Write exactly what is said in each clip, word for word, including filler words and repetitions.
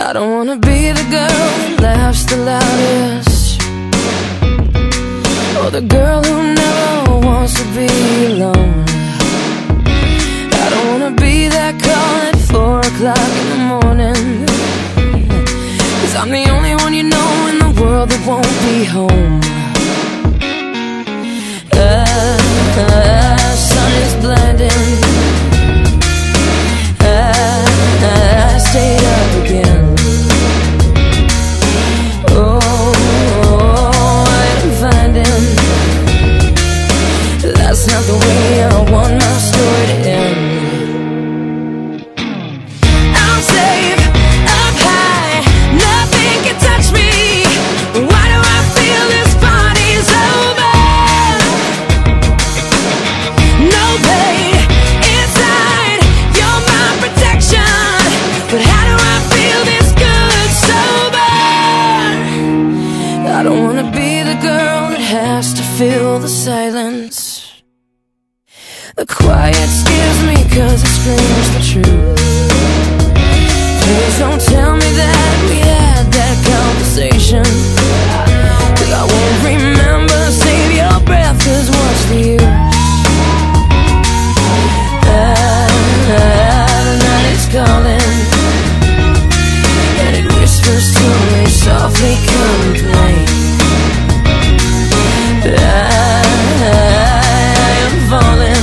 I don't wanna be the girl that laughs the loudest, or the girl who never wants to be alone. I don't wanna be that call at four o'clock in the morning, 'cause I'm the only one you know in the world that won't be home. Uh, uh, sun is blinding, uh, uh, I stayed up again. That's not the way I want my story to end. I'm safe up high, nothing can touch me. Why do I feel this party's over? No pain inside, you're my protection. But how do I feel this good sober? I don't wanna be the girl that has to fill the silence. The quiet scares me 'cause it screams the truth. Please don't tell me that we had that conversation, 'cause I won't remember. Save your breath, 'cause what's the use? Ah, ah, the night is calling, and it whispers to me softly, come and play. I am falling.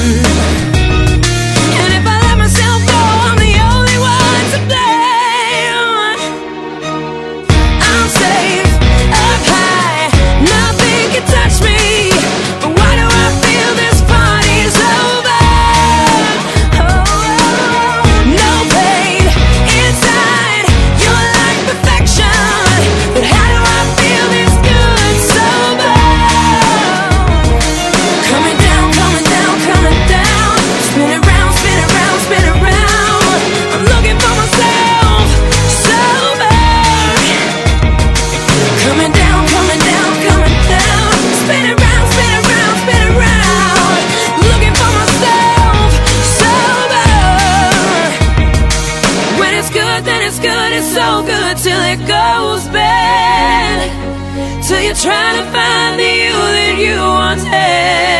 Till you're trying to find the you that you once had.